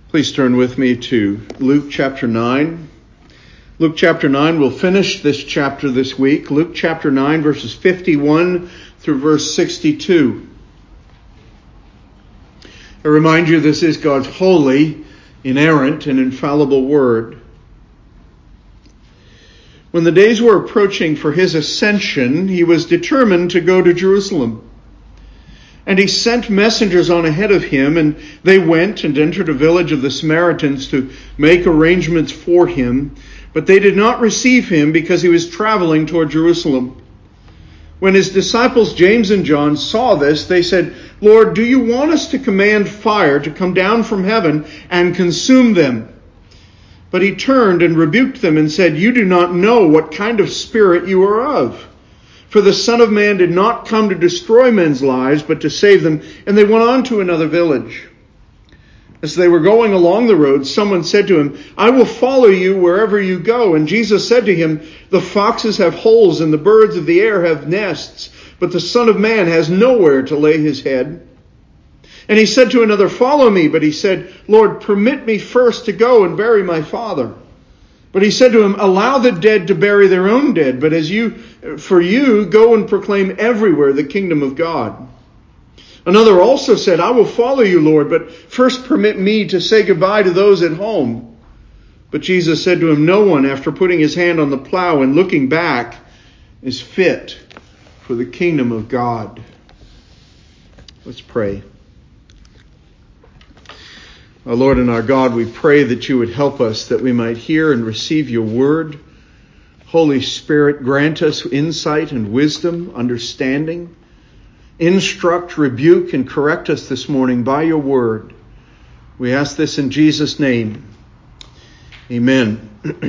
Please turn with me to Luke chapter 9. Luke chapter 9, we'll finish this chapter this week. Luke chapter 9, verses 51 through verse 62. I remind you, this is God's holy, inerrant, and infallible word. When the days were approaching for his ascension, he was determined to go to Jerusalem. And he sent messengers on ahead of him, and they went and entered a village of the Samaritans to make arrangements for him. But they did not receive him because he was traveling toward Jerusalem. When his disciples James and John saw this, they said, "Lord, do you want us to command fire to come down from heaven and consume them?" But he turned and rebuked them and said, "You do not know what kind of spirit you are of. For the Son of Man did not come to destroy men's lives, but to save them." And they went on to another village. As they were going along the road, someone said to him, "I will follow you wherever you go." And Jesus said to him, "The foxes have holes and the birds of the air have nests, but the Son of Man has nowhere to lay his head." And he said to another, "Follow me." But he said, "Lord, permit me first to go and bury my father." But he said to him, "Allow the dead to bury their own dead, but for you, go and proclaim everywhere the kingdom of God." Another also said, "I will follow you, Lord, but first permit me to say goodbye to those at home." But Jesus said to him, "No one, after putting his hand on the plow and looking back, is fit for the kingdom of God." Let's pray. Our Lord and our God, we pray that you would help us, that we might hear and receive your word. Holy Spirit, grant us insight and wisdom, understanding. Instruct, rebuke, and correct us this morning by your word. We ask this in Jesus' name. Amen.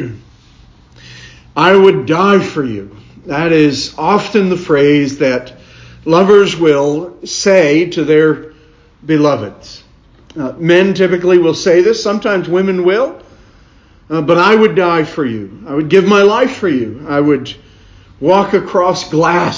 I would die for you. That is often the phrase that lovers will say to their beloveds. Men typically will say this. Sometimes women will. But I would die for you. I would give my life for you. I would walk across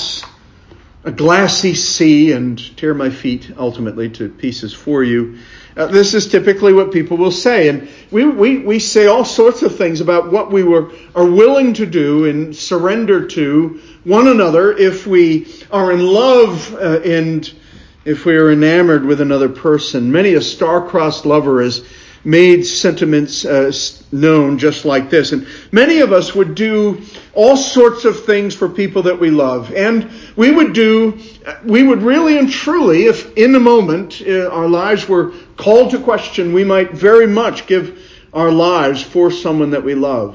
a glassy sea, and tear my feet ultimately to pieces for you. This is typically what people will say. And we say all sorts of things about what we are willing to do and surrender to one another if we are in love and if we are enamored with another person. Many a star-crossed lover has made sentiments known just like this. And many of us would do all sorts of things for people that we love. And we would really and truly, if in a moment our lives were called to question, we might very much give our lives for someone that we love.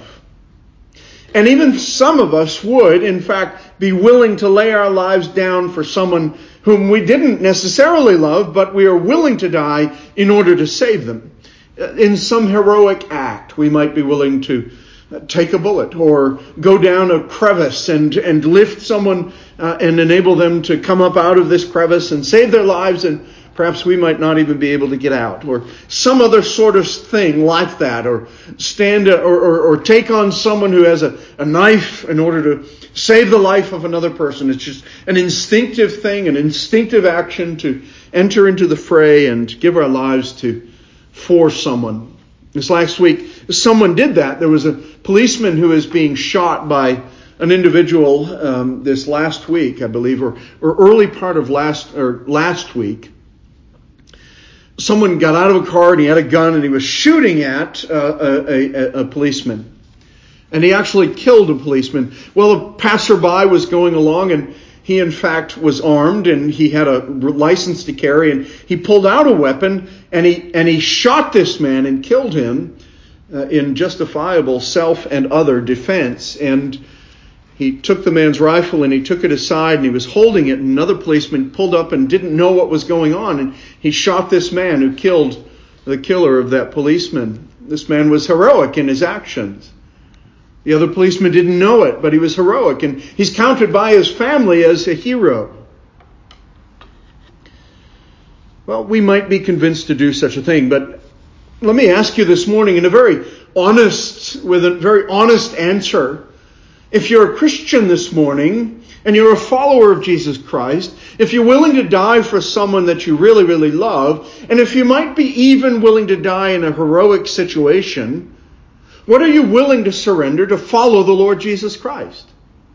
And even some of us would, in fact, be willing to lay our lives down for someone whom we didn't necessarily love, but we are willing to die in order to save them. In some heroic act, we might be willing to take a bullet or go down a crevice and lift someone and enable them to come up out of this crevice and save their lives, and perhaps we might not even be able to get out, or some other sort of thing like that, or stand or take on someone who has a knife in order to save the life of another person. It's just an instinctive thing, an instinctive action to enter into the fray and give our lives for someone. This last week, someone did that. There was a policeman who was being shot by an individual this last week, I believe, or early part of last week. Someone got out of a car and he had a gun and he was shooting at a policeman. And he actually killed a policeman. Well, a passerby was going along, and he in fact was armed and he had a license to carry, and he pulled out a weapon and he shot this man and killed him in justifiable self and other defense. And he took the man's rifle and he took it aside and he was holding it, and another policeman pulled up and didn't know what was going on, and he shot this man who killed the killer of that policeman. This man was heroic in his actions. The other policeman didn't know it, but he was heroic, and he's counted by his family as a hero. Well, we might be convinced to do such a thing, but let me ask you this morning with a very honest answer. If you're a Christian this morning, and you're a follower of Jesus Christ, if you're willing to die for someone that you really, really love, and if you might be even willing to die in a heroic situation, what are you willing to surrender to follow the Lord Jesus Christ?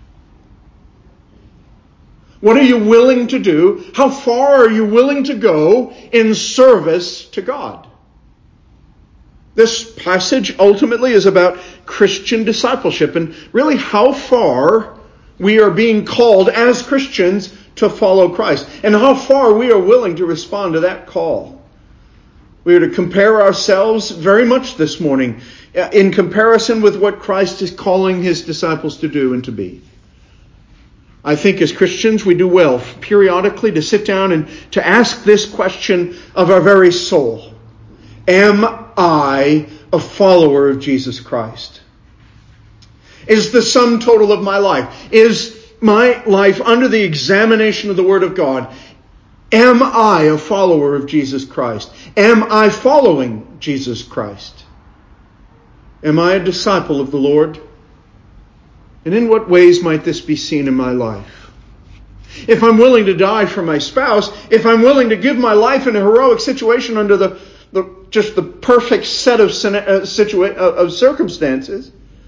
What are you willing to do? How far are you willing to go in service to God? This passage ultimately is about Christian discipleship and really how far we are being called as Christians to follow Christ and how far we are willing to respond to that call. We are to compare ourselves very much this morning in comparison with what Christ is calling his disciples to do and to be. I think as Christians we do well periodically to sit down and to ask this question of our very soul. Am I a follower of Jesus Christ? Is the sum total of my life, is my life under the examination of the Word of God, am I a follower of Jesus Christ? Am I following Jesus Christ? Am I a disciple of the Lord? And in what ways might this be seen in my life? If I'm willing to die for my spouse, if I'm willing to give my life in a heroic situation under just the perfect set of circumstances,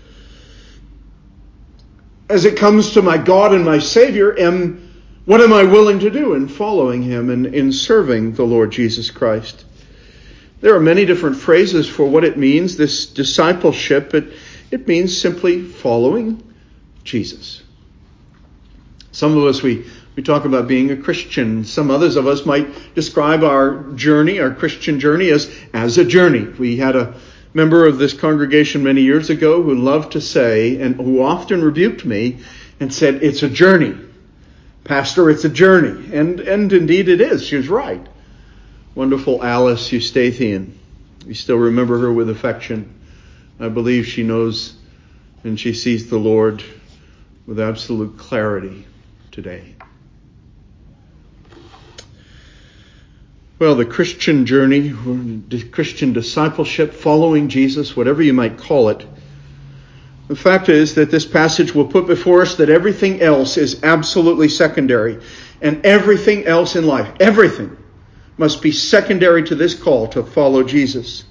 as it comes to my God and my Savior, what am I willing to do in following him and in serving the Lord Jesus Christ? There are many different phrases for what it means, this discipleship. It means simply following Jesus. Some of us, we talk about being a Christian. Some others of us might describe our journey, our Christian journey, as a journey. We had a member of this congregation many years ago who loved to say, and who often rebuked me and said, it's a journey. Pastor, it's a journey. And indeed it is. She was right. Wonderful Alice Eustathian. We still remember her with affection. I believe she knows and she sees the Lord with absolute clarity today. Well, the Christian journey, the Christian discipleship, following Jesus, whatever you might call it, the fact is that this passage will put before us that everything else is absolutely secondary. And everything else in life, everything, must be secondary to this call to follow Jesus.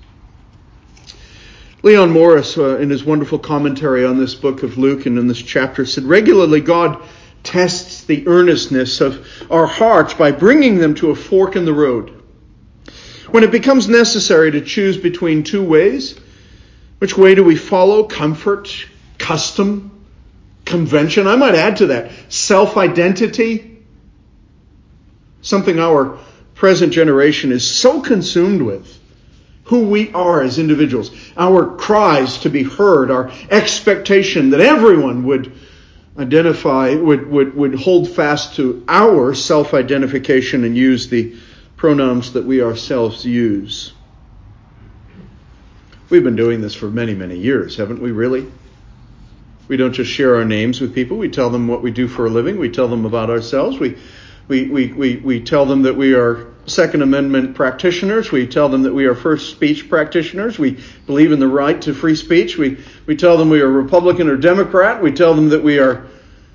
Leon Morris, in his wonderful commentary on this book of Luke and in this chapter, said, regularly God tests the earnestness of our hearts by bringing them to a fork in the road. When it becomes necessary to choose between two ways, which way do we follow? Comfort, custom, convention. I might add to that, self-identity. Something our present generation is so consumed with. Who we are as individuals. Our cries to be heard. Our expectation that everyone would identify, would hold fast to our self-identification and use the pronouns that we ourselves use. We've been doing this for many, many years, haven't we really? We don't just share our names with people. We tell them what we do for a living. We tell them about ourselves. We tell them that we are Second Amendment practitioners. We tell them that we are first speech practitioners. We believe in the right to free speech. We tell them we are Republican or Democrat. We tell them that we are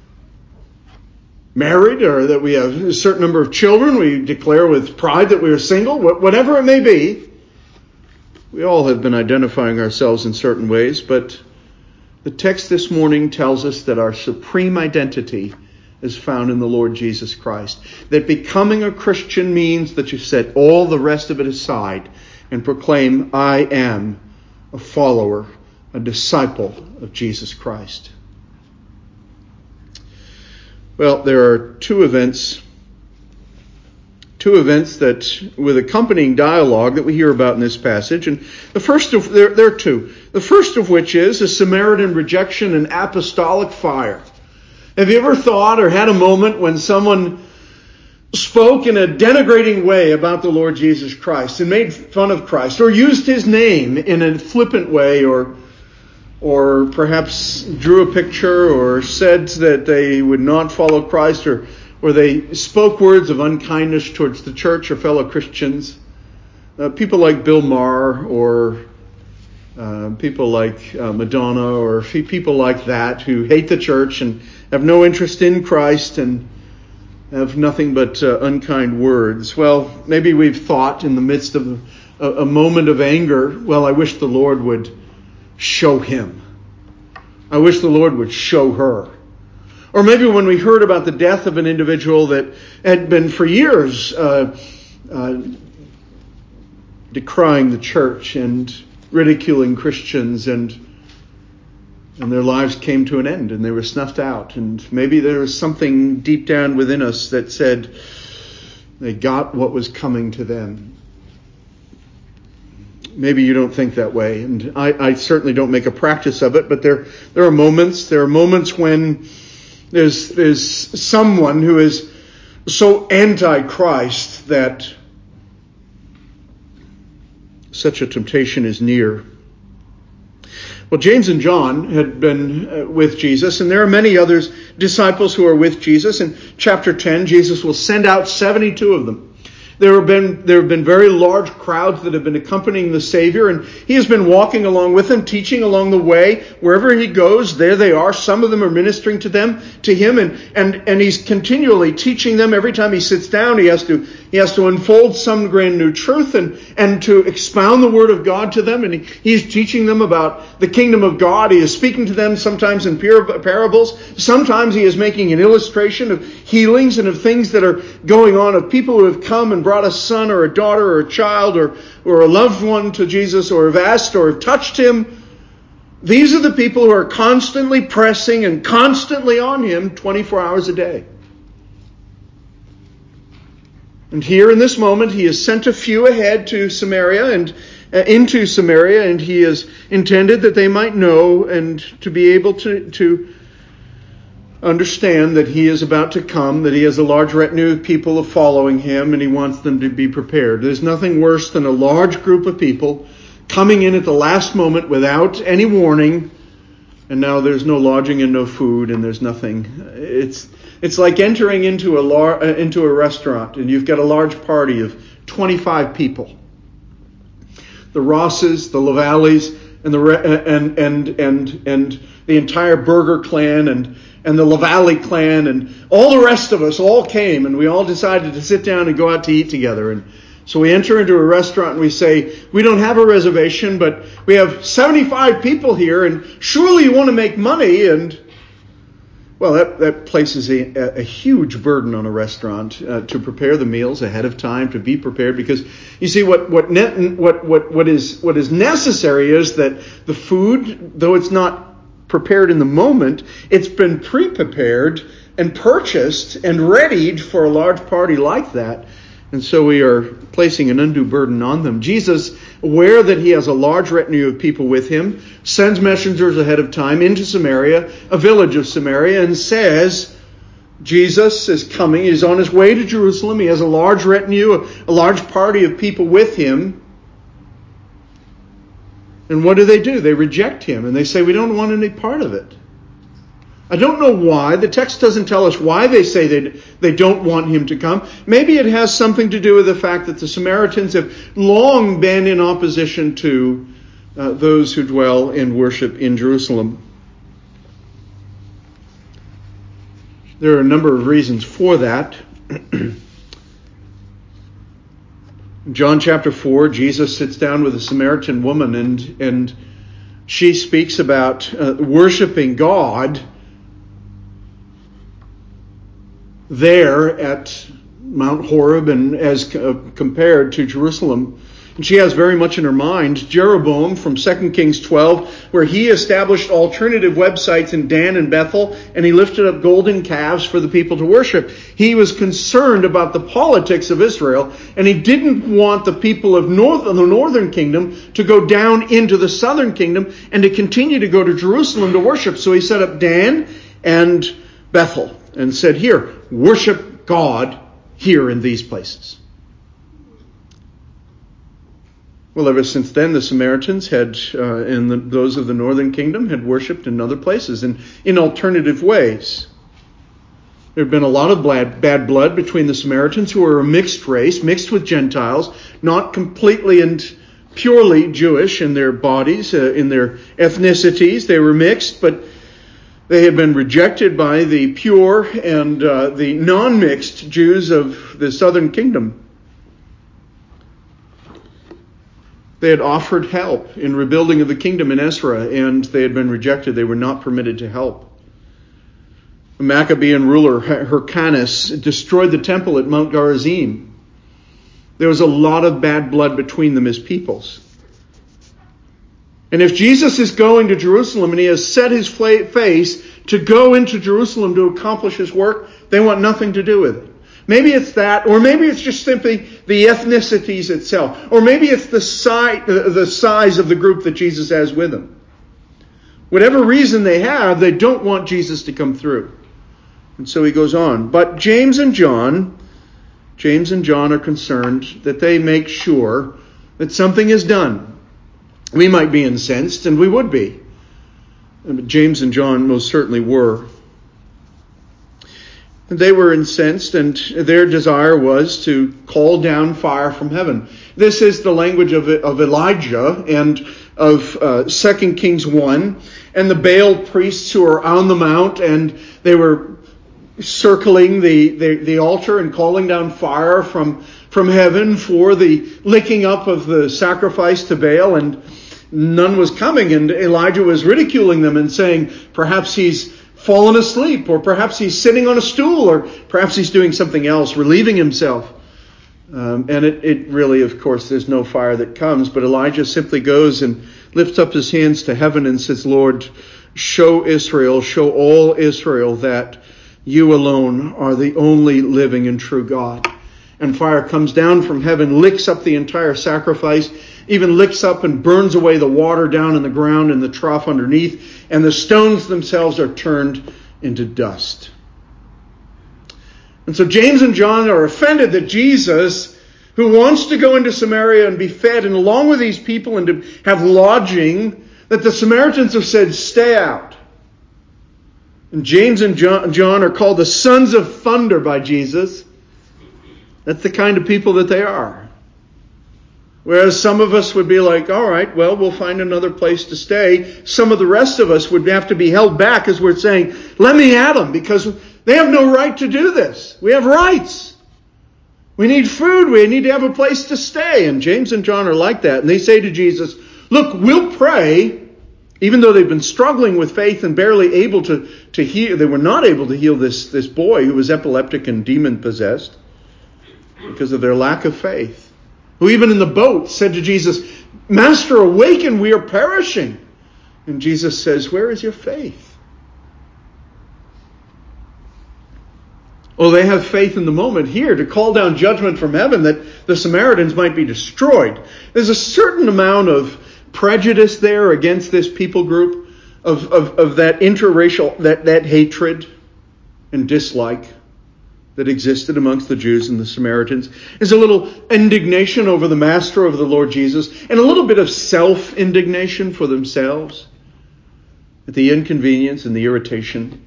married or that we have a certain number of children. We declare with pride that we are single. Whatever it may be, we all have been identifying ourselves in certain ways, but the text this morning tells us that our supreme identity is found in the Lord Jesus Christ. That becoming a Christian means that you set all the rest of it aside and proclaim, I am a follower, a disciple of Jesus Christ. Well, there are two events that with accompanying dialogue that we hear about in this passage. And the first of there are two. The first of which is a Samaritan rejection and apostolic fire. Have you ever thought or had a moment when someone spoke in a denigrating way about the Lord Jesus Christ and made fun of Christ or used his name in a flippant way or perhaps drew a picture or said that they would not follow Christ or they spoke words of unkindness towards the church or fellow Christians? People like Bill Maher or People like Madonna or people like that who hate the church and have no interest in Christ and have nothing but unkind words. Well, maybe we've thought in the midst of a moment of anger, well, I wish the Lord would show him. I wish the Lord would show her. Or maybe when we heard about the death of an individual that had been for years decrying the church and ridiculing Christians, and their lives came to an end and they were snuffed out. And maybe there was something deep down within us that said they got what was coming to them. Maybe you don't think that way, and I certainly don't make a practice of it, but there are moments when there's someone who is so anti-Christ that such a temptation is near. Well, James and John had been with Jesus, and there are many other disciples who are with Jesus. In chapter 10, Jesus will send out 72 of them. There have been very large crowds that have been accompanying the Savior, and he has been walking along with them, teaching along the way. Wherever he goes, there they are. Some of them are ministering to him, and he's continually teaching them. Every time he sits down, he has to unfold some grand new truth and to expound the Word of God to them. And he's teaching them about the kingdom of God. He is speaking to them sometimes in parables. Sometimes he is making an illustration of healings and of things that are going on, of people who have come and brought a son or a daughter or a child or a loved one to Jesus, or have asked or have touched him. These are the people who are constantly pressing and constantly on him 24 hours a day. And here in this moment, he has sent a few ahead to Samaria and into Samaria, and he has intended that they might know and to be able to understand that he is about to come, that he has a large retinue of people following him, and he wants them to be prepared. There's nothing worse than a large group of people coming in at the last moment without any warning, and now there's no lodging and no food, and there's nothing. It's like entering into a restaurant, and you've got a large party of 25 people. The Rosses, the Lavalleys, and the entire Burger clan, and the Lavalle clan, and all the rest of us all came, and we all decided to sit down and go out to eat together. And so we enter into a restaurant and we say, we don't have a reservation, but we have 75 people here, and surely you want to make money. And well, that places a huge burden on a restaurant to prepare the meals ahead of time, to be prepared, because you see what is necessary is that the food, though it's not prepared in the moment, it's been pre-prepared and purchased and readied for a large party like that. And so we are placing an undue burden on them. Jesus, aware that he has a large retinue of people with him, sends messengers ahead of time into Samaria, a village of Samaria, and says, Jesus is coming. He's on his way to Jerusalem. He has a large retinue, a large party of people with him. And what do? They reject him, and they say, we don't want any part of it. I don't know why. The text doesn't tell us why they say they don't want him to come. Maybe it has something to do with the fact that the Samaritans have long been in opposition to those who dwell and worship in Jerusalem. There are a number of reasons for that. In John chapter 4, Jesus sits down with a Samaritan woman, and she speaks about worshiping God there at Mount Horeb and as compared to Jerusalem. And she has very much in her mind Jeroboam from 2 Kings 12, where he established alternative websites in Dan and Bethel, and he lifted up golden calves for the people to worship. He was concerned about the politics of Israel, and he didn't want the people of the northern kingdom to go down into the southern kingdom and to continue to go to Jerusalem to worship. So he set up Dan and Bethel and said, here, worship God here in these places. Well, ever since then, the Samaritans had, those of the northern kingdom, had worshipped in other places and in alternative ways. There had been a lot of bad blood between the Samaritans, who were a mixed race, mixed with Gentiles, not completely and purely Jewish in their bodies, in their ethnicities. They were mixed, but they had been rejected by the pure and the non-mixed Jews of the southern kingdom. They had offered help in rebuilding of the kingdom in Ezra, and they had been rejected. They were not permitted to help. The Maccabean ruler Hyrcanus destroyed the temple at Mount Gerizim. There was a lot of bad blood between them as peoples. And if Jesus is going to Jerusalem and he has set his face to go into Jerusalem to accomplish his work, they want nothing to do with it. Maybe it's that, or maybe it's just simply the ethnicities itself, or maybe it's the size of the group that Jesus has with him. Whatever reason they have, they don't want Jesus to come through. And so he goes on. But James and John are concerned that they make sure that something is done. We might be incensed, and we would be. But James and John most certainly were. They were incensed, and their desire was to call down fire from heaven. This is the language of Elijah and of 2 Kings 1, and the Baal priests who are on the mount, and they were circling the altar and calling down fire from heaven for the licking up of the sacrifice to Baal, and none was coming, and Elijah was ridiculing them and saying, perhaps he's fallen asleep, or perhaps he's sitting on a stool, or perhaps he's doing something else, relieving himself. And it really, of course, there's no fire that comes, but Elijah simply goes and lifts up his hands to heaven and says, Lord, show all Israel that you alone are the only living and true God. And fire comes down from heaven, licks up the entire sacrifice, even licks up and burns away the water down in the ground and the trough underneath, and the stones themselves are turned into dust. And so James and John are offended that Jesus, who wants to go into Samaria and be fed, and along with these people and to have lodging, that the Samaritans have said, stay out. And James and John are called the sons of thunder by Jesus. That's the kind of people that they are. Whereas some of us would be like, all right, well, we'll find another place to stay. Some of the rest of us would have to be held back as we're saying, let me at them, because they have no right to do this. We have rights. We need food. We need to have a place to stay. And James and John are like that. And they say to Jesus, look, we'll pray, even though they've been struggling with faith and barely able to heal. They were not able to heal this boy who was epileptic and demon-possessed because of their lack of faith. Who even in the boat said to Jesus, Master, awaken, we are perishing. And Jesus says, where is your faith? Well, they have faith in the moment here to call down judgment from heaven that the Samaritans might be destroyed. There's a certain amount of prejudice there against this people group, of that interracial, that hatred and dislike that existed amongst the Jews and the Samaritans. There's a little indignation over the Master, over the Lord Jesus, and a little bit of self-indignation for themselves at the inconvenience and the irritation.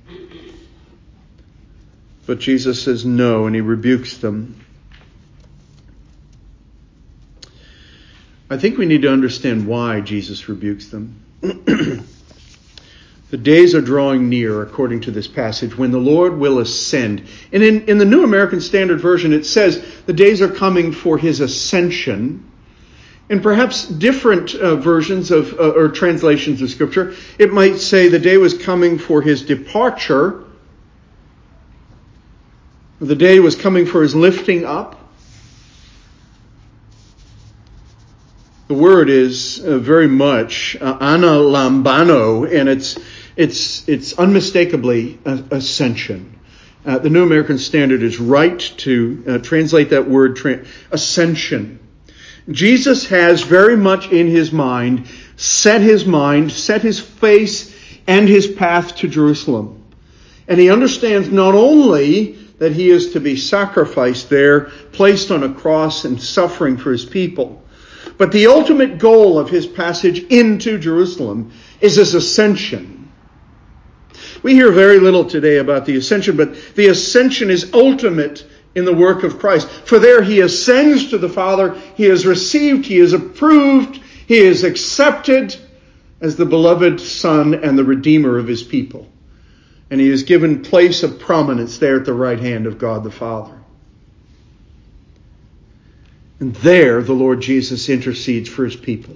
But Jesus says no, and he rebukes them. I think we need to understand why Jesus rebukes them. The days are drawing near, according to this passage, when the Lord will ascend. And in the New American Standard Version, it says the days are coming for his ascension. And perhaps different versions of or translations of Scripture, it might say the day was coming for his departure. The day was coming for his lifting up. The word is very much analambano, and it's unmistakably ascension. The New American Standard is right to translate that word ascension. Jesus has very much in his mind, set his face and his path to Jerusalem. And he understands not only that he is to be sacrificed there, placed on a cross and suffering for his people, but the ultimate goal of his passage into Jerusalem is his ascension. We hear very little today about the ascension, but the ascension is ultimate in the work of Christ. For there he ascends to the Father. He is received. He is approved. He is accepted as the beloved Son and the Redeemer of his people. And he is given place of prominence there at the right hand of God the Father. And there the Lord Jesus intercedes for his people.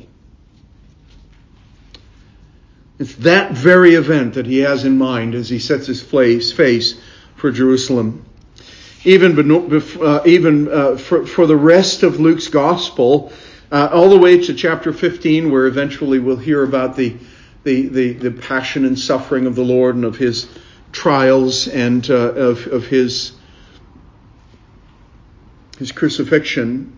It's that very event that he has in mind as he sets his face for Jerusalem. Even for the rest of Luke's gospel, all the way to chapter 15, where eventually we'll hear about the passion and suffering of the Lord and of his trials and of his crucifixion.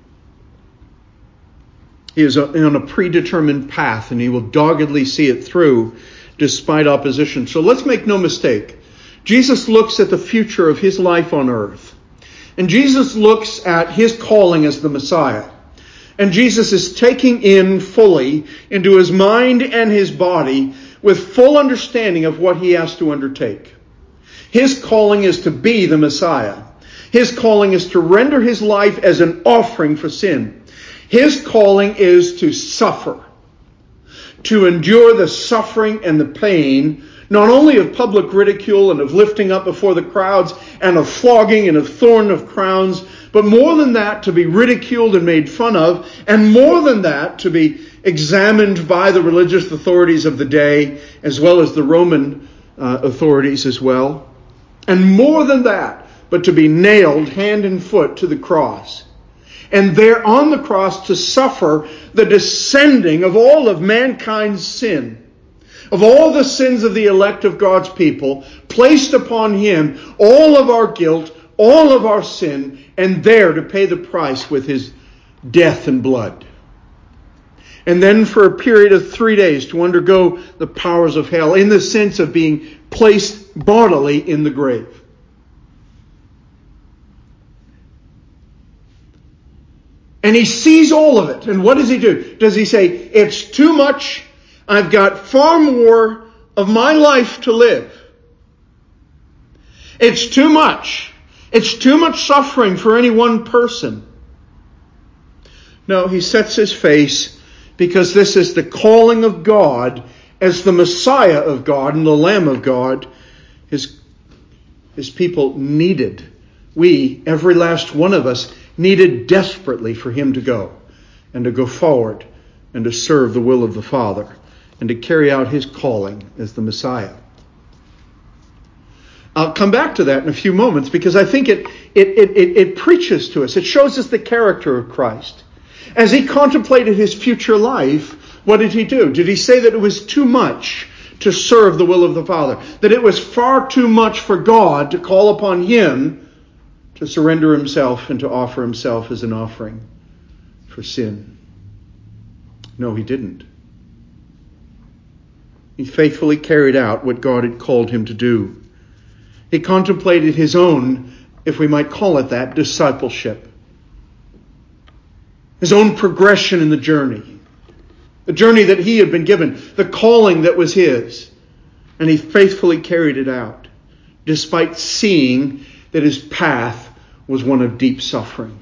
He is on a predetermined path, and he will doggedly see it through despite opposition. So let's make no mistake. Jesus looks at the future of his life on earth. And Jesus looks at his calling as the Messiah. And Jesus is taking in fully into his mind and his body with full understanding of what he has to undertake. His calling is to be the Messiah. His calling is to render his life as an offering for sin. His calling is to suffer, to endure the suffering and the pain, not only of public ridicule and of lifting up before the crowds and of flogging and of thorn of crowns, but more than that, to be ridiculed and made fun of, and more than that, to be examined by the religious authorities of the day, as well as the Roman authorities as well. And more than that, but to be nailed hand and foot to the cross. And there on the cross to suffer the descending of all of mankind's sin, of all the sins of the elect of God's people, placed upon him all of our guilt, all of our sin, and there to pay the price with his death and blood. And then for a period of 3 days to undergo the powers of hell, in the sense of being placed bodily in the grave. And he sees all of it. And what does he do? Does he say, it's too much, I've got far more of my life to live. It's too much. It's too much suffering for any one person. No, he sets his face because this is the calling of God as the Messiah of God and the Lamb of God. His people needed. We, every last one of us, needed desperately for him to go and to go forward and to serve the will of the Father and to carry out his calling as the Messiah. I'll come back to that in a few moments because I think it preaches to us. It shows us the character of Christ. As he contemplated his future life, what did he do? Did he say that it was too much to serve the will of the Father? That it was far too much for God to call upon him to surrender himself and to offer himself as an offering for sin? No, he didn't. He faithfully carried out what God had called him to do. He contemplated his own, if we might call it that, discipleship. His own progression in the journey. The journey that he had been given. The calling that was his. And he faithfully carried it out, despite seeing that his path was one of deep suffering.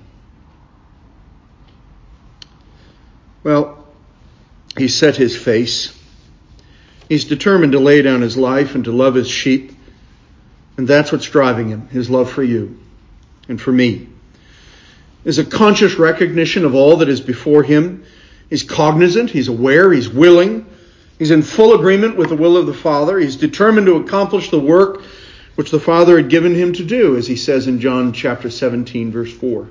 Well, he set his face. He's determined to lay down his life and to love his sheep. And that's what's driving him, his love for you and for me. There's a conscious recognition of all that is before him. He's cognizant, he's aware, he's willing. He's in full agreement with the will of the Father. He's determined to accomplish the work which the Father had given him to do, as he says in John chapter 17, verse 4.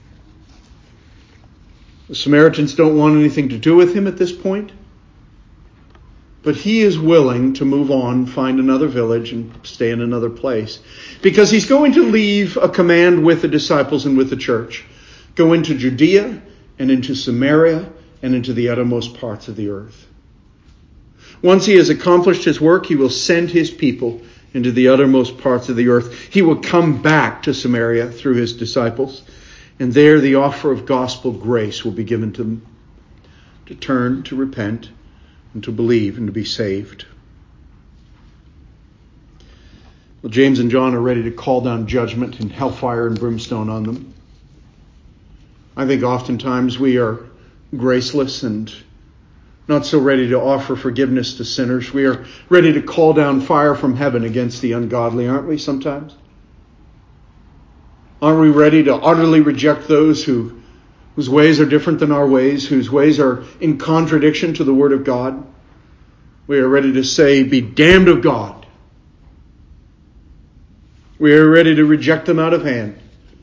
The Samaritans don't want anything to do with him at this point. But he is willing to move on, find another village, and stay in another place. Because he's going to leave a command with the disciples and with the church. Go into Judea and into Samaria and into the uttermost parts of the earth. Once he has accomplished his work, he will send his people into the uttermost parts of the earth. He will come back to Samaria through his disciples. And there the offer of gospel grace will be given to them to turn, to repent, and to believe and to be saved. Well, James and John are ready to call down judgment and hellfire and brimstone on them. I think oftentimes we are graceless and not so ready to offer forgiveness to sinners. We are ready to call down fire from heaven against the ungodly, aren't we sometimes? Aren't we ready to utterly reject those whose ways are different than our ways, whose ways are in contradiction to the Word of God? We are ready to say, be damned of God. We are ready to reject them out of hand.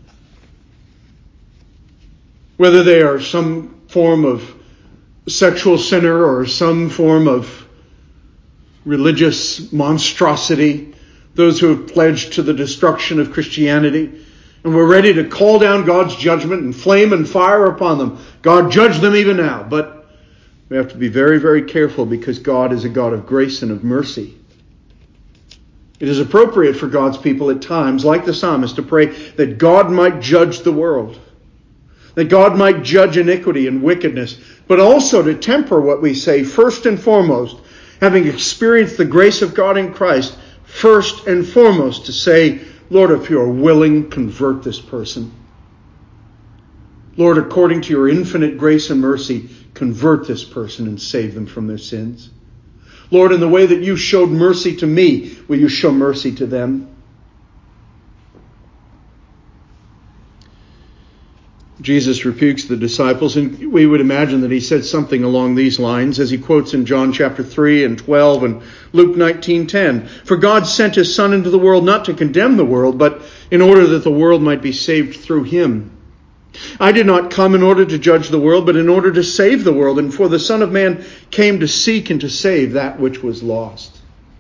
Whether they are some form of sexual sinner or some form of religious monstrosity, those who have pledged to the destruction of Christianity. And we're ready to call down God's judgment and flame and fire upon them. God, judge them even now. But we have to be very, very careful because God is a God of grace and of mercy. It is appropriate for God's people at times, like the psalmist, to pray that God might judge the world. That God might judge iniquity and wickedness, but also to temper what we say first and foremost, having experienced the grace of God in Christ, first and foremost to say, Lord, if you are willing, convert this person. Lord, according to your infinite grace and mercy, convert this person and save them from their sins. Lord, in the way that you showed mercy to me, will you show mercy to them? Jesus rebukes the disciples, and we would imagine that he said something along these lines as he quotes in John chapter 3 and 12 and Luke 19:10. For God sent his Son into the world not to condemn the world, but in order that the world might be saved through him. I did not come in order to judge the world, but in order to save the world. And for the Son of Man came to seek and to save that which was lost.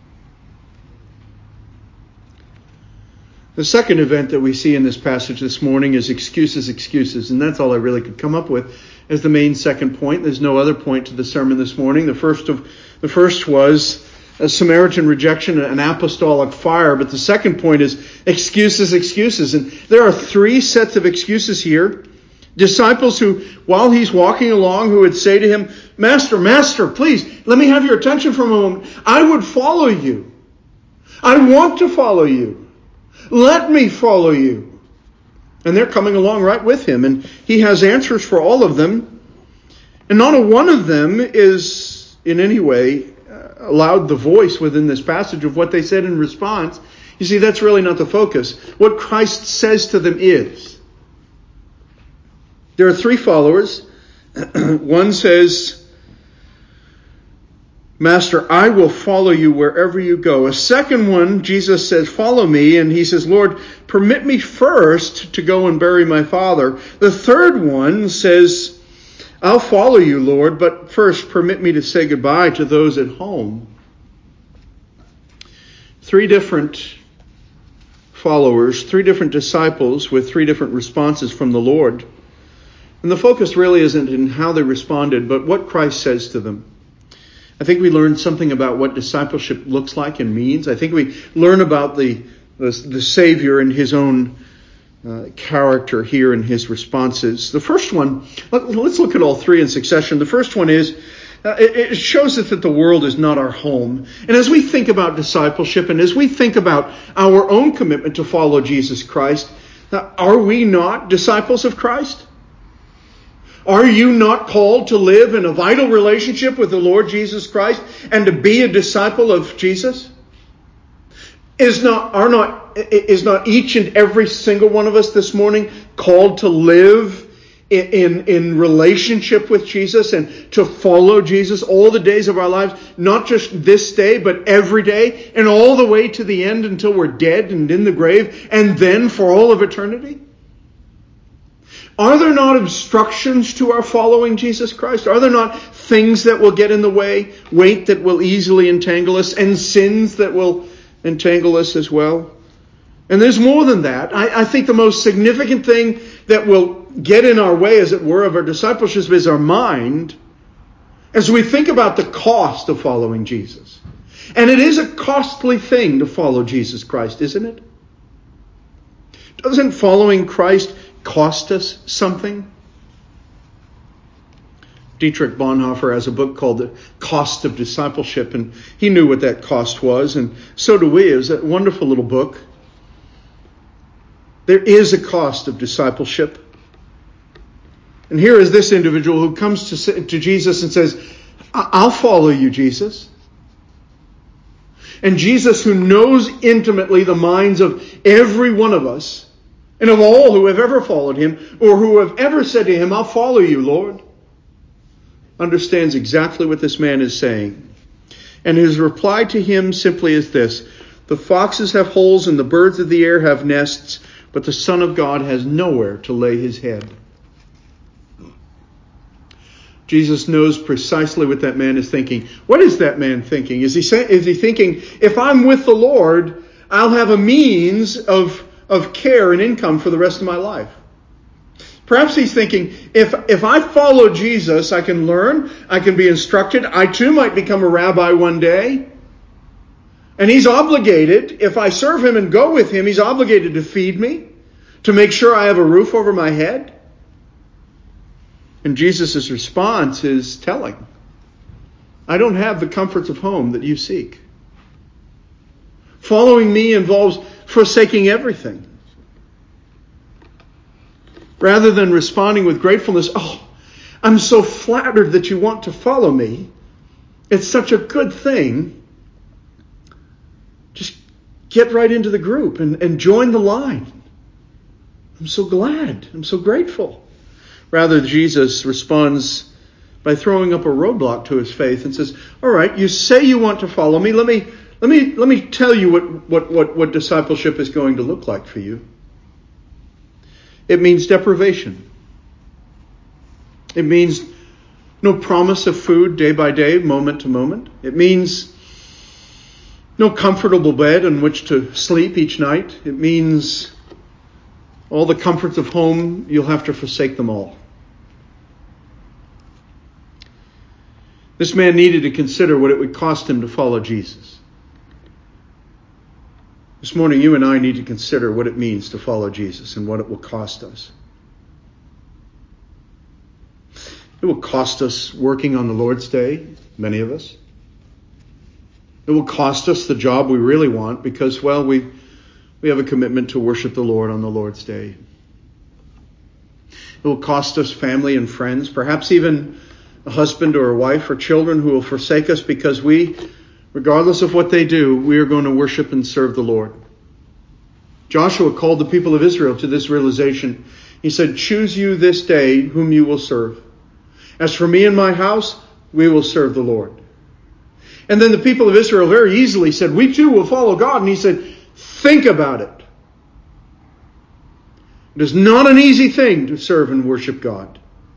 The second event that we see in this passage this morning is excuses. And that's all I really could come up with as the main second point. There's no other point to the sermon this morning. The first was a Samaritan rejection, an apostolic fire. But the second point is excuses. And there are three sets of excuses here. Disciples who, while he's walking along, who would say to him, Master, please, let me have your attention for a moment. I would follow you. I want to follow you. Let me follow you. And they're coming along right with him. And he has answers for all of them. And not a one of them is in any way allowed the voice within this passage of what they said in response. You see, that's really not the focus. What Christ says to them is. There are three followers. One says, Master, I will follow you wherever you go. A second one, Jesus says, follow me. And he says, Lord, permit me first to go and bury my father. The third one says, I'll follow you, Lord, but first permit me to say goodbye to those at home. Three different followers, three different disciples with three different responses from the Lord. And the focus really isn't in how they responded, but what Christ says to them. I think we learn something about what discipleship looks like and means. I think we learn about the Savior and his own character here in his responses. The first one, let's look at all three in succession. The first one is, it shows us that the world is not our home. And as we think about discipleship and as we think about our own commitment to follow Jesus Christ, are we not disciples of Christ? Are you not called to live in a vital relationship with the Lord Jesus Christ and to be a disciple of Jesus? Is not each and every single one of us this morning called to live in relationship with Jesus and to follow Jesus all the days of our lives, not just this day, but every day and all the way to the end until we're dead and in the grave and then for all of eternity? Are there not obstructions to our following Jesus Christ? Are there not things that will get in the way, weight that will easily entangle us, and sins that will entangle us as well? And there's more than that. I think the most significant thing that will get in our way, as it were, of our discipleship is our mind, as we think about the cost of following Jesus. And it is a costly thing to follow Jesus Christ, isn't it? Doesn't following Christ cost us something? Dietrich Bonhoeffer has a book called The Cost of Discipleship, and he knew what that cost was, and so do we. It was a wonderful little book. There is a cost of discipleship. And here is this individual who comes to Jesus and says, I'll follow you, Jesus. And Jesus, who knows intimately the minds of every one of us, and of all who have ever followed him, or who have ever said to him, I'll follow you, Lord, understands exactly what this man is saying. And his reply to him simply is this: the foxes have holes and the birds of the air have nests, but the Son of God has nowhere to lay his head. Jesus knows precisely what that man is thinking. What is that man thinking? Is he thinking, if I'm with the Lord, I'll have a means of care and income for the rest of my life? Perhaps he's thinking, if I follow Jesus, I can learn, I can be instructed, I too might become a rabbi one day. And he's obligated, if I serve him and go with him, he's obligated to feed me, to make sure I have a roof over my head. And Jesus' response is telling. I don't have the comforts of home that you seek. Following me involves forsaking everything. Rather than responding with gratefulness, oh, I'm so flattered that you want to follow me. It's such a good thing. Just get right into the group and join the line. I'm so glad. I'm so grateful. Rather, Jesus responds by throwing up a roadblock to his faith and says, all right, you say you want to follow me. Let me tell you what discipleship is going to look like for you. It means deprivation. It means no promise of food day by day, moment to moment. It means no comfortable bed on which to sleep each night. It means all the comforts of home, you'll have to forsake them all. This man needed to consider what it would cost him to follow Jesus. This morning, you and I need to consider what it means to follow Jesus and what it will cost us. It will cost us working on the Lord's Day, many of us. It will cost us the job we really want because, well, we have a commitment to worship the Lord on the Lord's Day. It will cost us family and friends, perhaps even a husband or a wife or children who will forsake us because we, regardless of what they do, we are going to worship and serve the Lord. Joshua called the people of Israel to this realization. He said, choose you this day whom you will serve. As for me and my house, we will serve the Lord. And then the people of Israel very easily said, we too will follow God. And he said, think about it. It is not an easy thing to serve and worship God.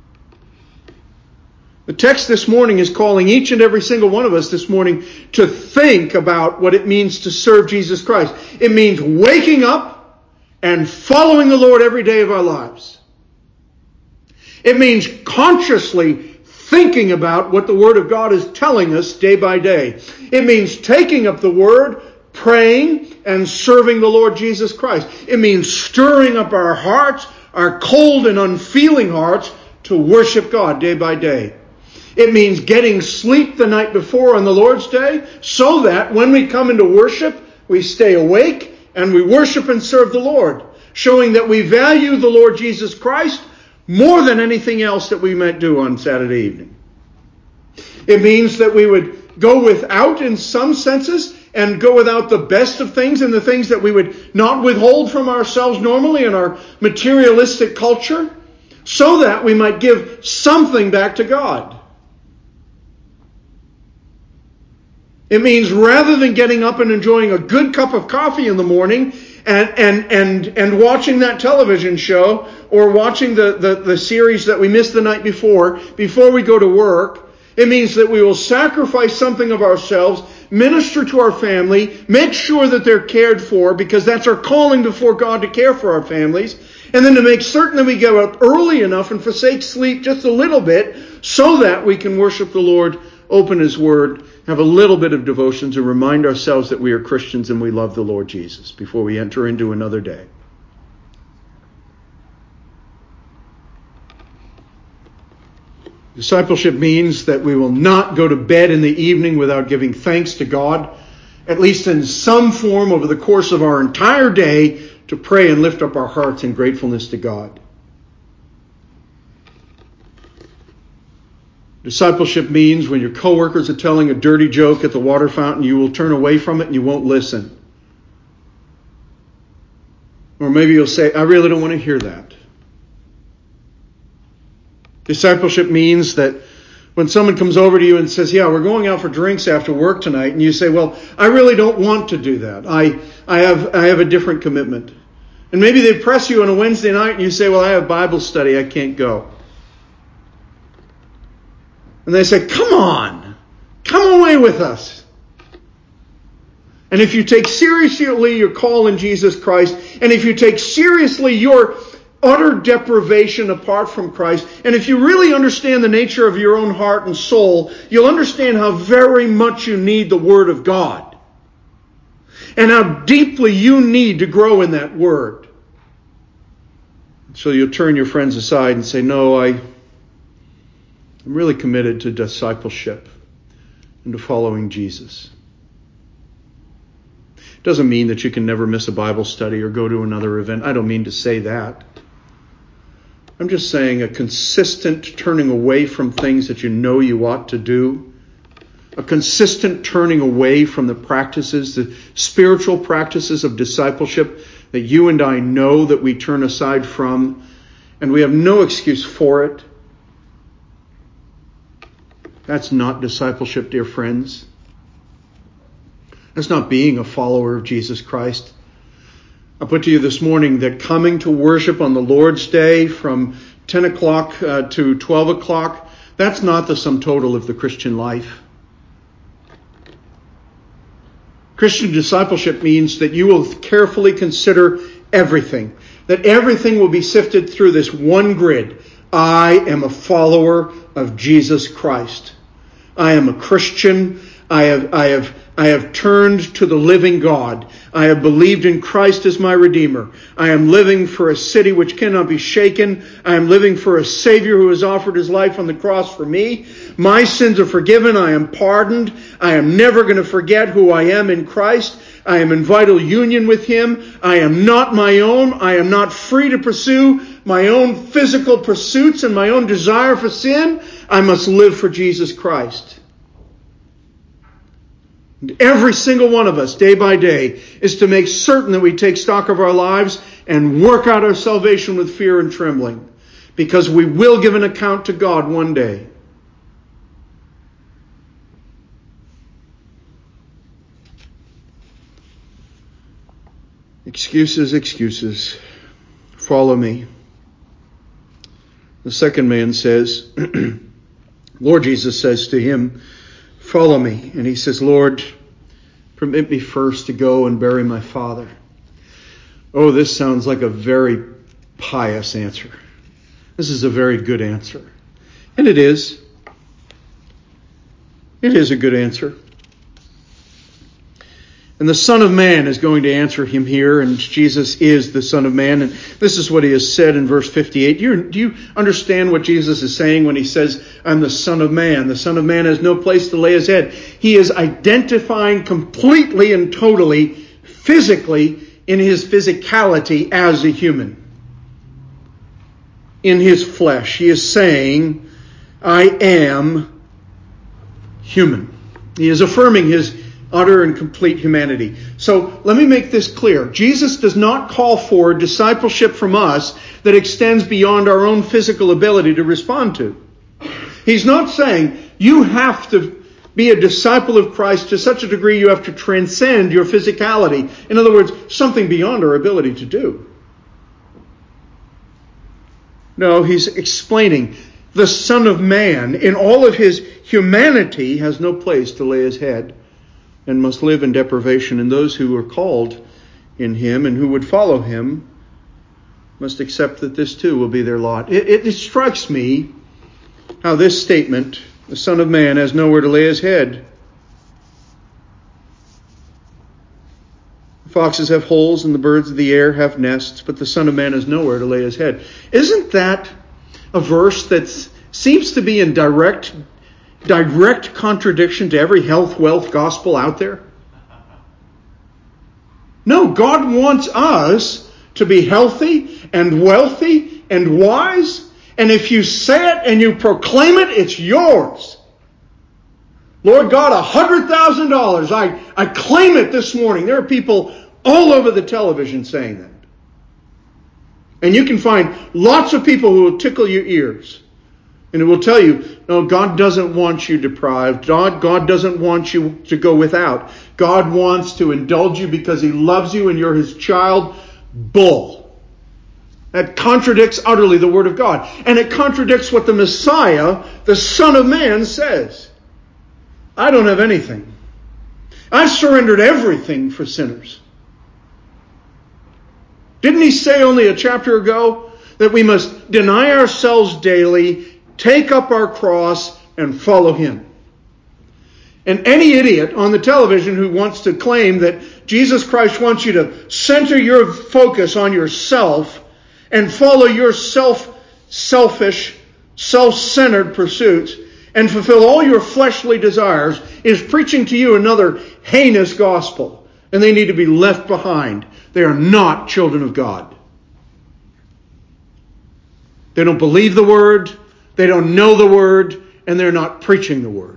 The text this morning is calling each and every single one of us this morning to think about what it means to serve Jesus Christ. It means waking up and following the Lord every day of our lives. It means consciously thinking about what the Word of God is telling us day by day. It means taking up the Word, praying, and serving the Lord Jesus Christ. It means stirring up our hearts, our cold and unfeeling hearts, to worship God day by day. It means getting sleep the night before on the Lord's Day so that when we come into worship, we stay awake and we worship and serve the Lord, showing that we value the Lord Jesus Christ more than anything else that we might do on Saturday evening. It means that we would go without, in some senses, and go without the best of things and the things that we would not withhold from ourselves normally in our materialistic culture, so that we might give something back to God. It means rather than getting up and enjoying a good cup of coffee in the morning and watching that television show or watching the series that we missed the night before we go to work, it means that we will sacrifice something of ourselves, minister to our family, make sure that they're cared for because that's our calling before God to care for our families, and then to make certain that we get up early enough and forsake sleep just a little bit so that we can worship the Lord, open His Word, have a little bit of devotion to remind ourselves that we are Christians and we love the Lord Jesus before we enter into another day. Discipleship means that we will not go to bed in the evening without giving thanks to God, at least in some form over the course of our entire day, to pray and lift up our hearts in gratefulness to God. Discipleship means when your coworkers are telling a dirty joke at the water fountain, you will turn away from it and you won't listen. Or maybe you'll say, I really don't want to hear that. Discipleship means that when someone comes over to you and says, yeah, we're going out for drinks after work tonight, and you say, well, I really don't want to do that. I have a different commitment. And maybe they press you on a Wednesday night and you say, well, I have Bible study, I can't go. And they say, come on, come away with us. And if you take seriously your call in Jesus Christ, and if you take seriously your utter deprivation apart from Christ, and if you really understand the nature of your own heart and soul, you'll understand how very much you need the Word of God. And how deeply you need to grow in that Word. So you'll turn your friends aside and say, no, I'm really committed to discipleship and to following Jesus. It doesn't mean that you can never miss a Bible study or go to another event. I don't mean to say that. I'm just saying a consistent turning away from things that you know you ought to do. A consistent turning away from the practices, the spiritual practices of discipleship that you and I know that we turn aside from, and we have no excuse for it. That's not discipleship, dear friends. That's not being a follower of Jesus Christ. I put to you this morning that coming to worship on the Lord's Day from 10 o'clock to 12 o'clock, that's not the sum total of the Christian life. Christian discipleship means that you will carefully consider everything. That everything will be sifted through this one grid. I am a follower of Jesus Christ. I am a Christian. I have turned to the living God. I have believed in Christ as my Redeemer. I am living for a city which cannot be shaken. I am living for a Savior who has offered His life on the cross for me. My sins are forgiven. I am pardoned. I am never going to forget who I am in Christ. I am in vital union with Him. I am not my own. I am not free to pursue my own physical pursuits and my own desire for sin. I must live for Jesus Christ. And every single one of us, day by day, is to make certain that we take stock of our lives and work out our salvation with fear and trembling, because we will give an account to God one day. Excuses, excuses. Follow me. The second man says, Lord Jesus says to him, follow me. And he says, Lord, permit me first to go and bury my father. Oh, this sounds like a very pious answer. This is a very good answer. And it is. It is a good answer. And the Son of Man is going to answer him here, and Jesus is the Son of Man. And this is what He has said in verse 58. Do you understand what Jesus is saying when He says, I'm the Son of Man? The Son of Man has no place to lay His head. He is identifying completely and totally, physically, in His physicality as a human. In His flesh. He is saying, I am human. He is affirming His utter and complete humanity. So let me make this clear. Jesus does not call for discipleship from us that extends beyond our own physical ability to respond to. He's not saying you have to be a disciple of Christ to such a degree you have to transcend your physicality. In other words, something beyond our ability to do. No, He's explaining the Son of Man in all of His humanity has no place to lay His head, and must live in deprivation. And those who are called in Him and who would follow Him must accept that this too will be their lot. It strikes me how this statement, the Son of Man has nowhere to lay His head. Foxes have holes and the birds of the air have nests, but the Son of Man has nowhere to lay His head. Isn't that a verse that seems to be in direct contradiction to every health, wealth gospel out there? No, God wants us to be healthy and wealthy and wise. And if you say it and you proclaim it, it's yours. Lord God, $100,000. I claim it this morning. There are people all over the television saying that. And you can find lots of people who will tickle your ears. And it will tell you, no, God doesn't want you deprived. God doesn't want you to go without. God wants to indulge you because He loves you and you're His child. Bull. That contradicts utterly the Word of God. And it contradicts what the Messiah, the Son of Man, says. I don't have anything. I've surrendered everything for sinners. Didn't He say only a chapter ago that we must deny ourselves daily, take up our cross, and follow Him? And any idiot on the television who wants to claim that Jesus Christ wants you to center your focus on yourself and follow your selfish, self-centered pursuits and fulfill all your fleshly desires is preaching to you another heinous gospel. And they need to be left behind. They are not children of God. They don't believe the Word, they don't know the Word, and they're not preaching the Word.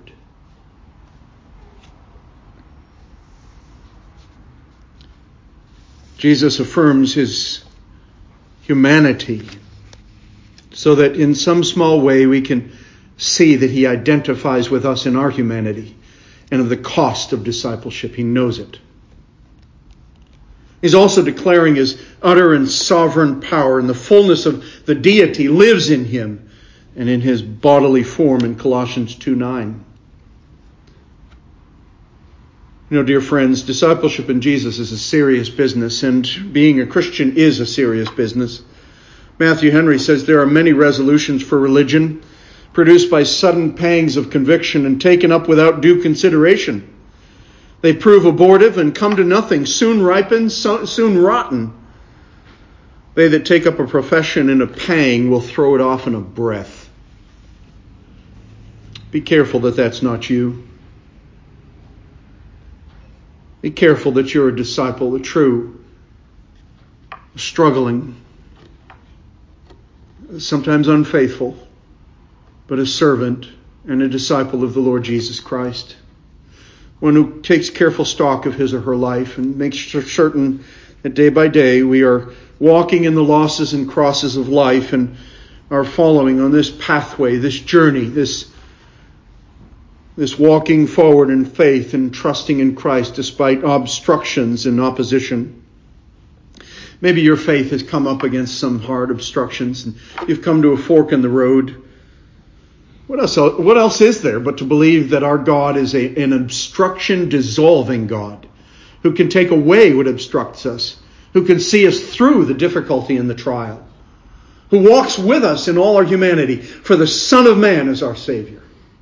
Jesus affirms His humanity so that in some small way we can see that He identifies with us in our humanity and of the cost of discipleship. He knows it. He's also declaring His utter and sovereign power, and the fullness of the deity lives in Him and in His bodily form in Colossians 2:9. You know, dear friends, discipleship in Jesus is a serious business, and being a Christian is a serious business. Matthew Henry says there are many resolutions for religion produced by sudden pangs of conviction and taken up without due consideration. They prove abortive and come to nothing, soon ripen, soon rotten. They that take up a profession in a pang will throw it off in a breath. Be careful that that's not you. Be careful that you're a disciple, a true, struggling, sometimes unfaithful, but a servant and a disciple of the Lord Jesus Christ. One who takes careful stock of his or her life and makes certain that day by day we are walking in the losses and crosses of life and are following on this pathway, this journey, this walking forward in faith and trusting in Christ despite obstructions and opposition. Maybe your faith has come up against some hard obstructions and you've come to a fork in the road. What else is there but to believe that our God is an obstruction-dissolving God who can take away what obstructs us, who can see us through the difficulty and the trial, who walks with us in all our humanity, for the Son of Man is our Savior.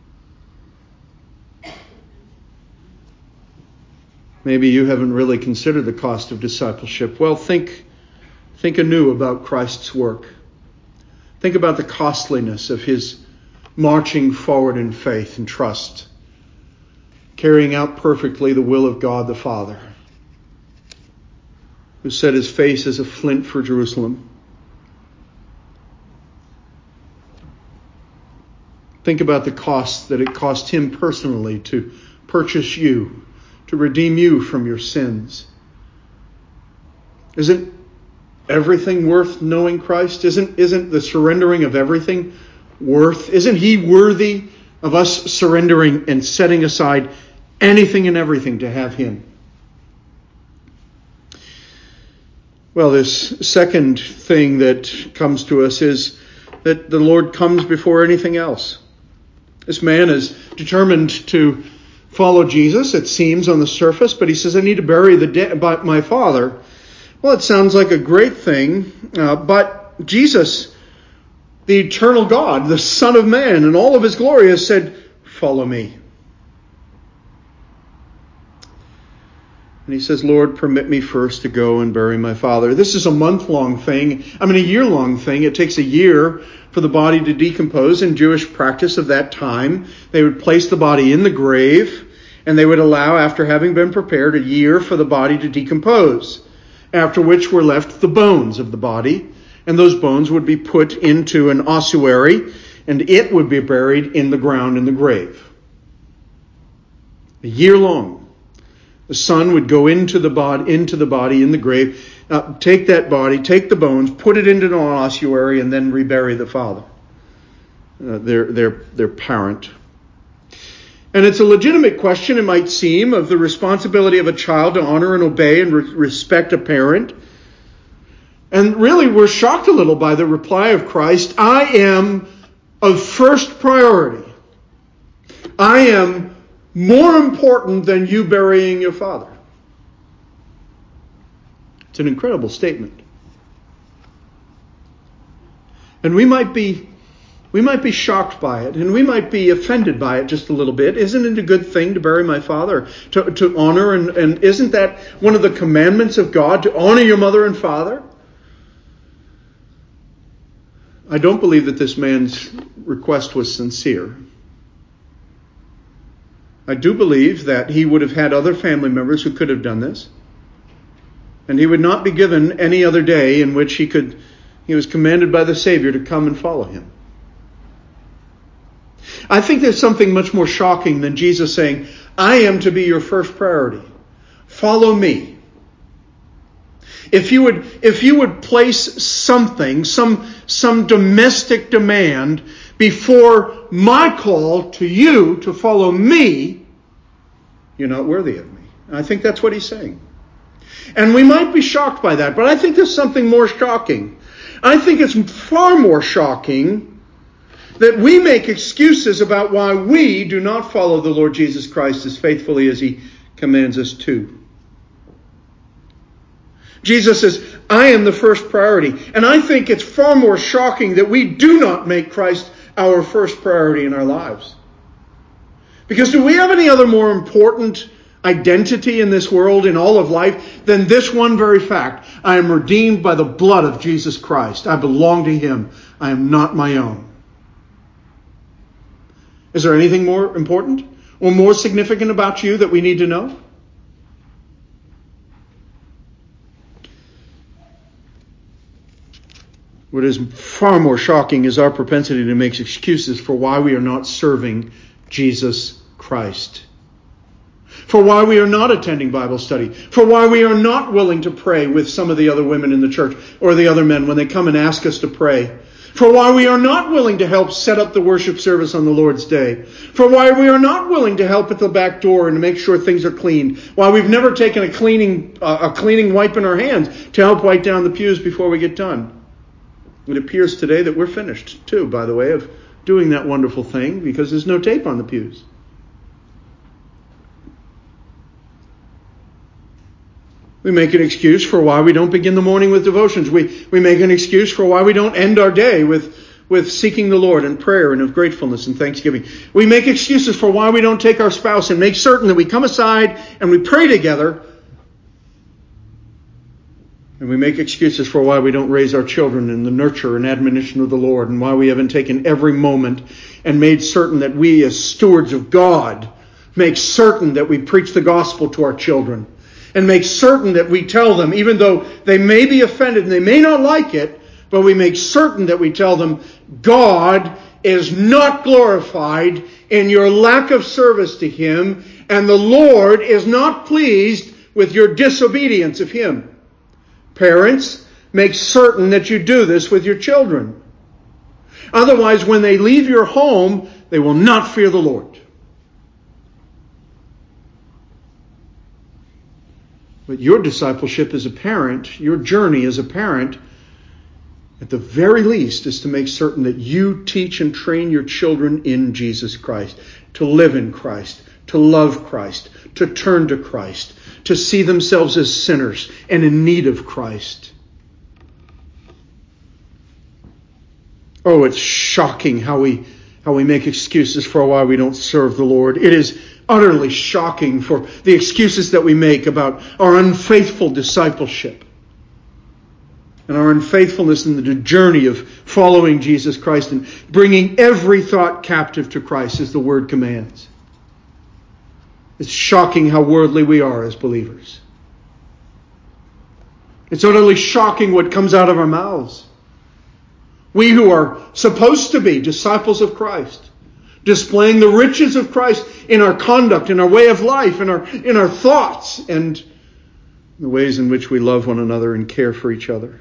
Maybe you haven't really considered the cost of discipleship. Well, think anew about Christ's work. Think about the costliness of His marching forward in faith and trust, carrying out perfectly the will of God the Father, who set His face as a flint for Jerusalem. Think about the cost that it cost Him personally to purchase you, to redeem you from your sins. Isn't everything worth knowing Christ? Isn't the surrendering of everything worth? Isn't He worthy of us surrendering and setting aside anything and everything to have Him? Well, this second thing that comes to us is that the Lord comes before anything else. This man is determined to follow Jesus, it seems on the surface, but he says, I need to bury my father. Well, it sounds like a great thing, but Jesus, the eternal God, the Son of Man, in all of His glory, has said, follow me. And he says, Lord, permit me first to go and bury my father. This is a month-long thing. A year-long thing. It takes a year for the body to decompose. In Jewish practice of that time, they would place the body in the grave, and they would allow, after having been prepared, a year for the body to decompose, after which were left the bones of the body, and those bones would be put into an ossuary, and it would be buried in the ground in the grave. A year long. The son would go into the body in the grave, take that body, take the bones, put it into an ossuary, and then rebury the father, their parent. And it's a legitimate question, it might seem, of the responsibility of a child to honor and obey and respect a parent. And really, we're shocked a little by the reply of Christ, I am of first priority. I am more important than you burying your father. It's an incredible statement. And we might be shocked by it, and we might be offended by it just a little bit. Isn't it a good thing to bury my father, to honor, and isn't that one of the commandments of God, to honor your mother and father? I don't believe that this man's request was sincere. I do believe that he would have had other family members who could have done this. And he would not be given any other day in which he was commanded by the Savior to come and follow him. I think there's something much more shocking than Jesus saying, I am to be your first priority. Follow me. If you would place something, some domestic demand before my call to you to follow me, you're not worthy of me. And I think that's what he's saying. And we might be shocked by that, but I think there's something more shocking. I think it's far more shocking that we make excuses about why we do not follow the Lord Jesus Christ as faithfully as he commands us to. Jesus says, I am the first priority. And I think it's far more shocking that we do not make Christ our first priority in our lives. Because do we have any other more important identity in this world, in all of life, than this one very fact? I am redeemed by the blood of Jesus Christ. I belong to him. I am not my own. Is there anything more important or more significant about you that we need to know? What is far more shocking is our propensity to make excuses for why we are not serving Jesus Christ. For why we are not attending Bible study. For why we are not willing to pray with some of the other women in the church or the other men when they come and ask us to pray. For why we are not willing to help set up the worship service on the Lord's Day. For why we are not willing to help at the back door and to make sure things are cleaned. Why we've never taken a cleaning wipe in our hands to help wipe down the pews before we get done. It appears today that we're finished, too, by the way, of doing that wonderful thing because there's no tape on the pews. We make an excuse for why we don't begin the morning with devotions. We make an excuse for why we don't end our day with seeking the Lord in prayer and of gratefulness and thanksgiving. We make excuses for why we don't take our spouse and make certain that we come aside and we pray together. And we make excuses for why we don't raise our children in the nurture and admonition of the Lord, and why we haven't taken every moment and made certain that we as stewards of God make certain that we preach the gospel to our children, and make certain that we tell them, even though they may be offended and they may not like it, but we make certain that we tell them, God is not glorified in your lack of service to him, and the Lord is not pleased with your disobedience of him. Parents, make certain that you do this with your children. Otherwise, when they leave your home, they will not fear the Lord. But your discipleship as a parent, your journey as a parent, at the very least, is to make certain that you teach and train your children in Jesus Christ, to live in Christ, to love Christ, to turn to Christ, to see themselves as sinners and in need of Christ. Oh, it's shocking how we make excuses for why we don't serve the Lord. It is utterly shocking for the excuses that we make about our unfaithful discipleship and our unfaithfulness in the journey of following Jesus Christ and bringing every thought captive to Christ, as the Word commands. It's shocking how worldly we are as believers. It's utterly shocking what comes out of our mouths. We who are supposed to be disciples of Christ, displaying the riches of Christ in our conduct, in our way of life, in our thoughts, and the ways in which we love one another and care for each other.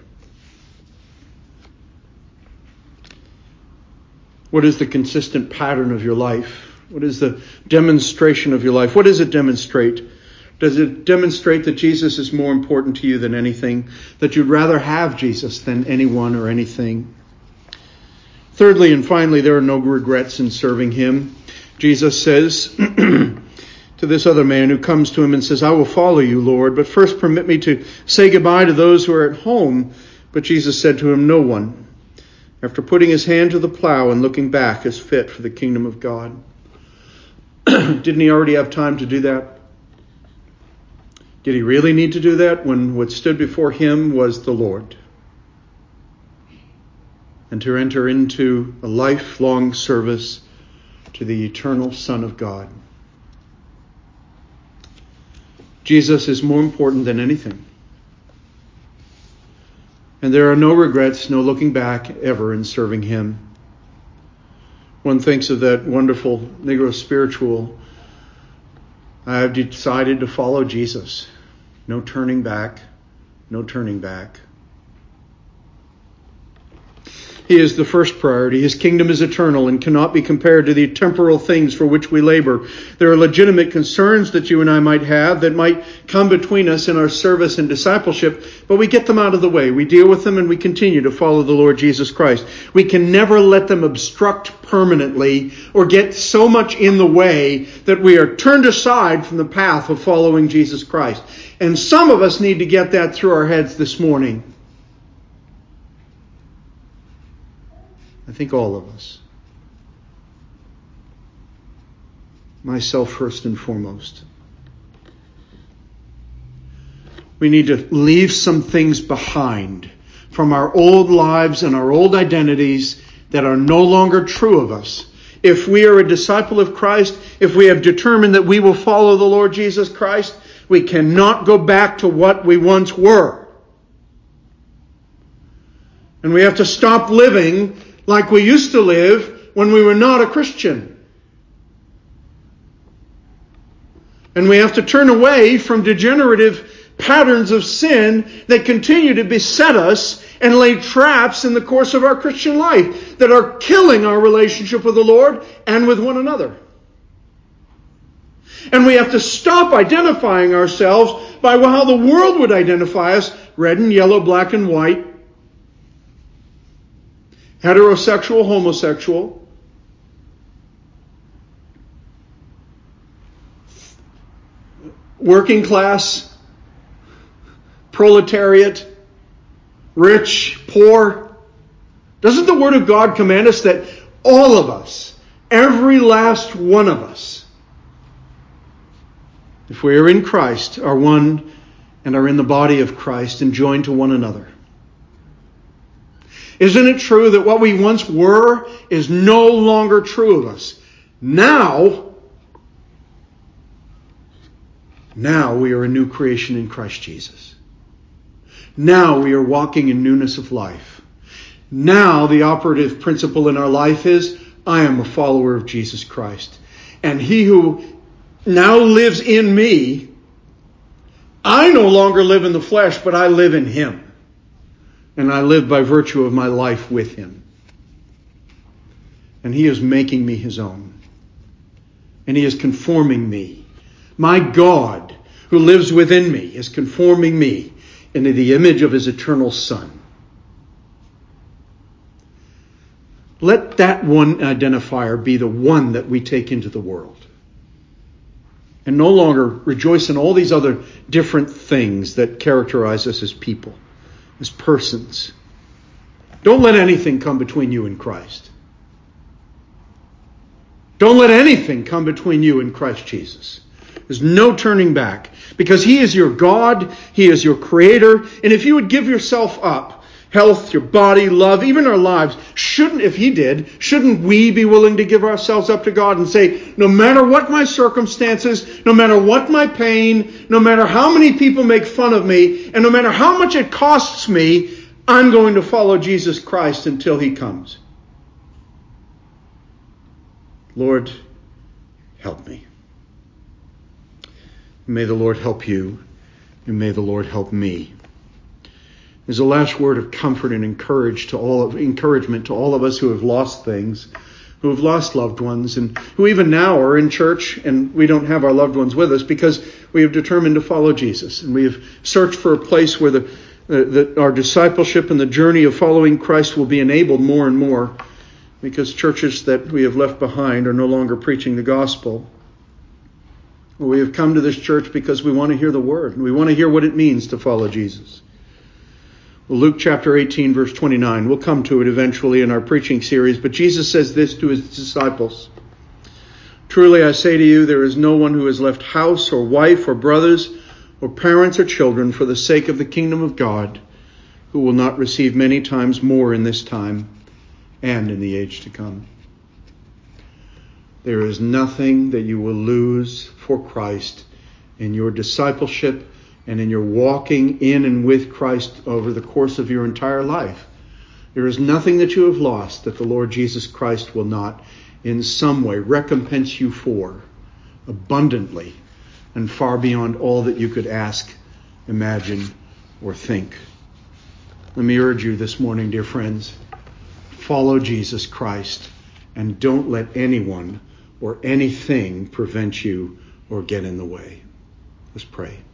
What is the consistent pattern of your life? What is the demonstration of your life? What does it demonstrate? Does it demonstrate that Jesus is more important to you than anything? That you'd rather have Jesus than anyone or anything? Thirdly and finally, there are no regrets in serving Him. Jesus says to this other man who comes to Him and says, "I will follow you, Lord, but first permit me to say goodbye to those who are at home." But Jesus said to him, "No one, after putting his hand to the plow and looking back, is fit for the kingdom of God." Didn't he already have time to do that? Did he really need to do that when what stood before him was the Lord? And to enter into a lifelong service to the eternal Son of God. Jesus is more important than anything. And there are no regrets, no looking back ever in serving Him. One thinks of that wonderful Negro spiritual, "I have decided to follow Jesus. No turning back, no turning back." He is the first priority. His kingdom is eternal and cannot be compared to the temporal things for which we labor. There are legitimate concerns that you and I might have that might come between us in our service and discipleship, but we get them out of the way. We deal with them and we continue to follow the Lord Jesus Christ. We can never let them obstruct permanently or get so much in the way that we are turned aside from the path of following Jesus Christ. And some of us need to get that through our heads this morning. I think all of us. Myself first and foremost. We need to leave some things behind from our old lives and our old identities that are no longer true of us. If we are a disciple of Christ, if we have determined that we will follow the Lord Jesus Christ, we cannot go back to what we once were. And we have to stop living like we used to live when we were not a Christian. And we have to turn away from degenerative patterns of sin that continue to beset us and lay traps in the course of our Christian life that are killing our relationship with the Lord and with one another. And we have to stop identifying ourselves by how the world would identify us: red and yellow, black and white, heterosexual, homosexual, working class, proletariat, rich, poor. Doesn't the Word of God command us that all of us, every last one of us, if we are in Christ, are one and are in the body of Christ and joined to one another? Isn't it true that what we once were is no longer true of us? Now we are a new creation in Christ Jesus. Now we are walking in newness of life. Now the operative principle in our life is, I am a follower of Jesus Christ. And He who now lives in me, I no longer live in the flesh, but I live in Him. And I live by virtue of my life with Him. And He is making me His own. And He is conforming me. My God, who lives within me, is conforming me into the image of His eternal Son. Let that one identifier be the one that we take into the world. And no longer rejoice in all these other different things that characterize us as people, as persons. Don't let anything come between you and Christ. Don't let anything come between you and Christ Jesus. There's no turning back, because He is your God, He is your Creator, and if you would give yourself up, health, your body, love, even our lives, if He did, shouldn't we be willing to give ourselves up to God and say, no matter what my circumstances, no matter what my pain, no matter how many people make fun of me, and no matter how much it costs me, I'm going to follow Jesus Christ until He comes. Lord, help me. May the Lord help you, and may the Lord help me. There's a last word of comfort and encouragement to all of us who have lost things, who have lost loved ones, and who even now are in church and we don't have our loved ones with us because we have determined to follow Jesus. And we have searched for a place where our discipleship and the journey of following Christ will be enabled more and more, because churches that we have left behind are no longer preaching the gospel. We have come to this church because we want to hear the word, and we want to hear what it means to follow Jesus. Well, Luke chapter 18, verse 29. We'll come to it eventually in our preaching series, but Jesus says this to His disciples. Truly I say to you, there is no one who has left house or wife or brothers or parents or children for the sake of the kingdom of God who will not receive many times more in this time and in the age to come. There is nothing that you will lose for Christ in your discipleship and in your walking in and with Christ over the course of your entire life. There is nothing that you have lost that the Lord Jesus Christ will not in some way recompense you for abundantly and far beyond all that you could ask, imagine, or think. Let me urge you this morning, dear friends, follow Jesus Christ and don't let anyone or anything prevent you or get in the way. Let's pray.